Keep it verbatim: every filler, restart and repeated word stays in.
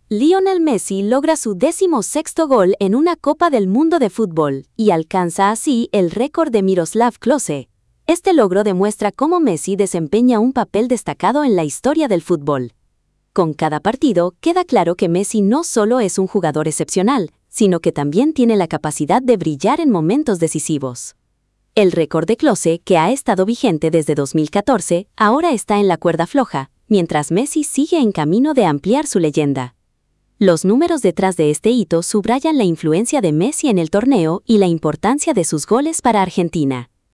Lionel Messi logra su décimo sexto gol en una Copa del Mundo de fútbol y alcanza así el récord de Miroslav Klose. Este logro demuestra cómo Messi desempeña un papel destacado en la historia del fútbol. Con cada partido, queda claro que Messi no solo es un jugador excepcional, sino que también tiene la capacidad de brillar en momentos decisivos. El récord de Klose, que ha estado vigente desde dos mil catorce, ahora está en la cuerda floja, mientras Messi sigue en camino de ampliar su leyenda. Los números detrás de este hito subrayan la influencia de Messi en el torneo y la importancia de sus goles para Argentina.